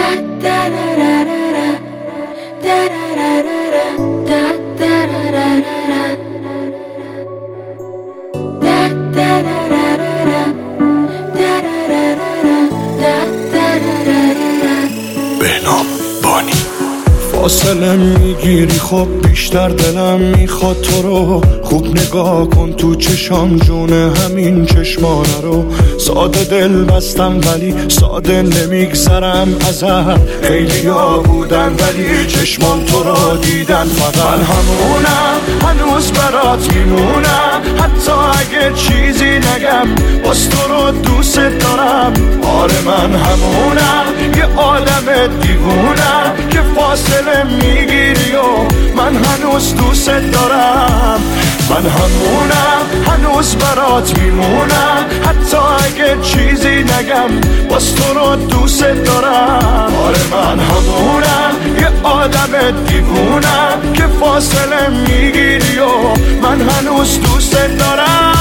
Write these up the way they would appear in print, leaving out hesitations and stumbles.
بهنام بانی. فاصله میگیری خب بیشتر دلم میخواد تو رو خوب نگاه کن تو چشام جون همین چشمانه رو. ساده دل بستم ولی ساده نمیگذرم ازت. خیلی ها بودن ولی چشمان تو رو دیدن فقط. من همونم هنوز برات میمونم حتی اگه چیزی نگم باز تو رو دوست دارم. آره من همونم یه آدم دیوونم که فاصله میگیری و من هنوز دوست دارم. من همونم هنوز برات میمونم حتی اگه چیزی نگم باز تو رو دوست دارم. آره من همونم یه آدم دیوونم که فاصله میگیری و من هنوز دوست دارم.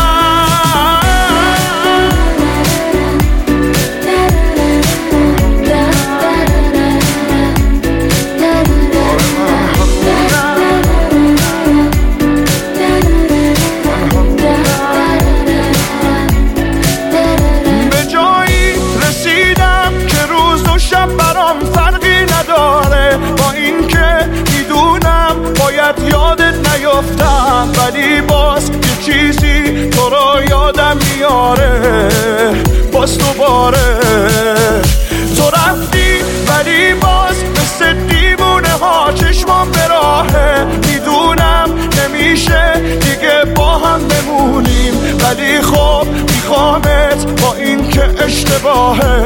یادت نیفتم ولی باز یه چیزی تو رو یادم میاره باز دوباره. تو رفتی ولی باز مثل دیوونه ها چشمام به راهه. میدونم نمیشه دیگه با هم بمونیم ولی خب میخوامت با این که اشتباهه.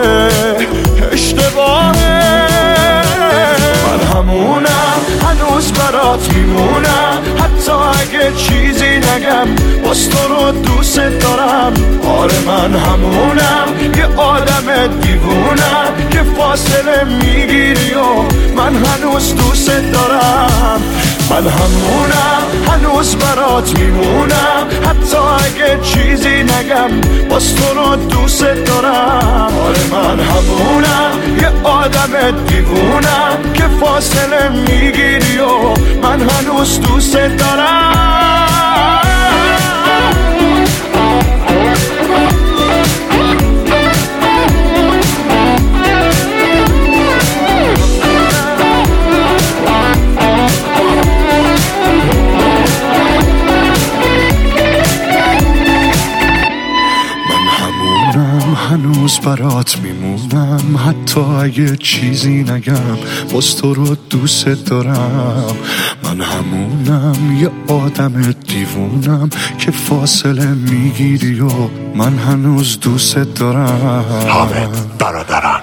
من همونم هنوز برات میمونم حتی اگه چیزی نگم باز تو رو دوست دارم. آره من همونم یه آدم دیوونم که فاصله میگیری و من هنوز دوست دارم. من همونم هنوز برات میمونم حتی اگه چیزی نگم باز تو رو دوست دارم. آره من همونم یه آدم دیوونم که فاصله میگیری و من هنوز دوست دارم. هنوز برات میمونم حتی اگه چیزی نگم باز تو رو دوست دارم. من همونم یه آدم دیوونم که فاصله میگیری و من هنوز دوست دارم. حامد برادران.